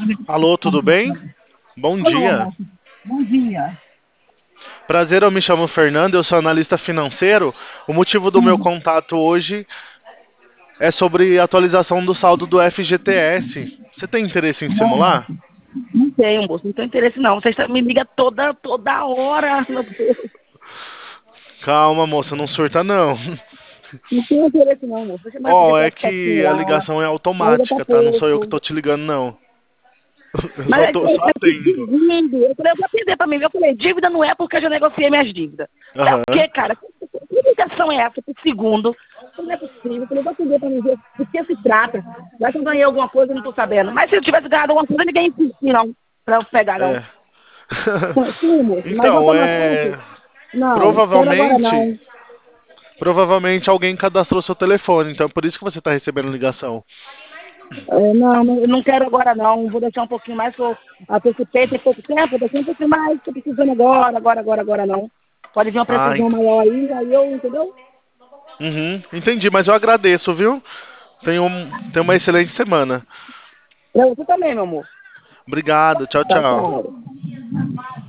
Alô, tudo bem? Bom Alô, dia. moço. Bom dia. Prazer, eu me chamo Fernando, eu sou analista financeiro. O motivo do meu Hum, contato hoje é sobre a atualização do saldo do FGTS. Você tem interesse em Não, simular? moço. Não tenho, moço. Não tenho interesse, não. Você me liga toda hora. Meu Deus. Calma, moça, não surta não. Não tenho interesse, não, moço. Deixa mais Ó, é FGTS quietinho que a lá. ligação é Ainda tá automática, tá? Não sou eu que pouco. tô te ligando, não. Eu Mas só é atendo. pedindo. Eu falei, eu vou atender pra mim. Eu falei, dívida não é porque eu já negociei minhas dívidas. É o Aham. quê, cara? Que ligação é essa por segundo? Não é possível. Eu falei, vou atender pra mim ver do que se trata. Já que eu ganhei alguma coisa, eu não tô sabendo. Mas se eu tivesse ganhado alguma coisa, ninguém insistia, não. Pra eu pegar, não. É. Sim, moço, mas eu Então, tô na frente. Não, quero agora provavelmente, não. provavelmente alguém cadastrou seu telefone, então é por isso que você tá recebendo ligação. Não, eu não quero agora não. Vou deixar um pouquinho mais, que eu antecipei, tem pouco tempo, eu deixei um pouquinho mais, tô precisando agora não. Pode vir uma Ah, precisão maior aí eu, entendeu? uhum, entendi, mas eu agradeço, viu? Tenha uma excelente semana. Você também, meu amor. Obrigado, tchau, Tchau, tchau. tchau.